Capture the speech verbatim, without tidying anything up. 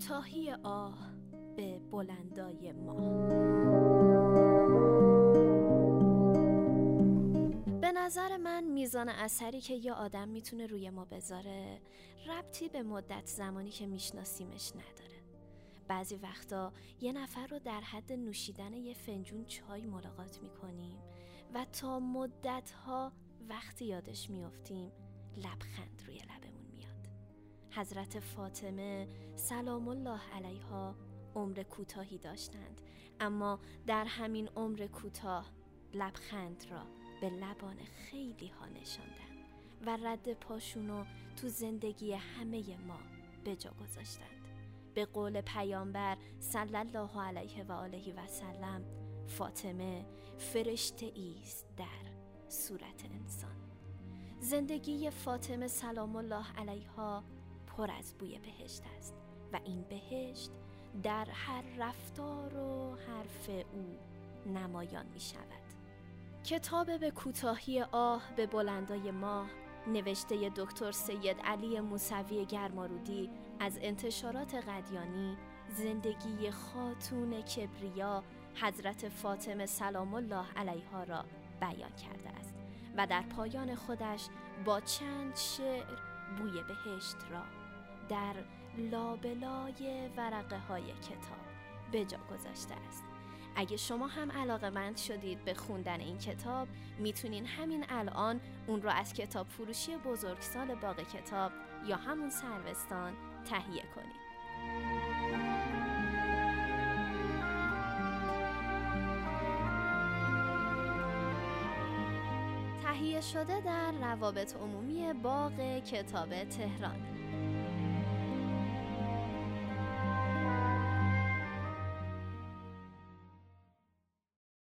کوتاهی آه به بلندای ما. به نظر من میزان اثری که یه آدم میتونه روی ما بذاره ربطی به مدت زمانی که میشناسیمش نداره. بعضی وقتا یه نفر رو در حد نوشیدن یه فنجون چای ملاقات میکنیم و تا مدتها وقتی یادش میافتیم لبخند روی لبمون میاد. حضرت فاطمه سلام الله علیها عمر کوتاهی داشتند، اما در همین عمر کوتاه لبخند را به لبان خیلی ها نشاندن و رد پاشونو تو زندگی همه ما به جا گذاشتند. به قول پیامبر صلی الله علیه و آله و سلم، فاطمه فرشته ایست در صورت انسان. زندگی فاطمه سلام الله علیها پر از بوی بهشت است و این بهشت در هر رفتار و حرف او نمایان می شود. کتاب به کوتاهی آه به بلندای ما نوشته دکتر سید علی موسوی گرمارودی از انتشارات قدیانی زندگی خاتون کبریا حضرت فاطمه سلام الله علیها را بیان کرده است و در پایان خودش با چند شعر بوی بهشت را در لابلای ورقه های کتاب به جا گذاشته است. اگه شما هم علاقه‌مند شدید به خوندن این کتاب، میتونین همین الان اون رو از کتاب فروشی بزرگسال باغ کتاب یا همون سروستان تهیه کنید. تهیه شده در روابط عمومی باغ کتاب تهران.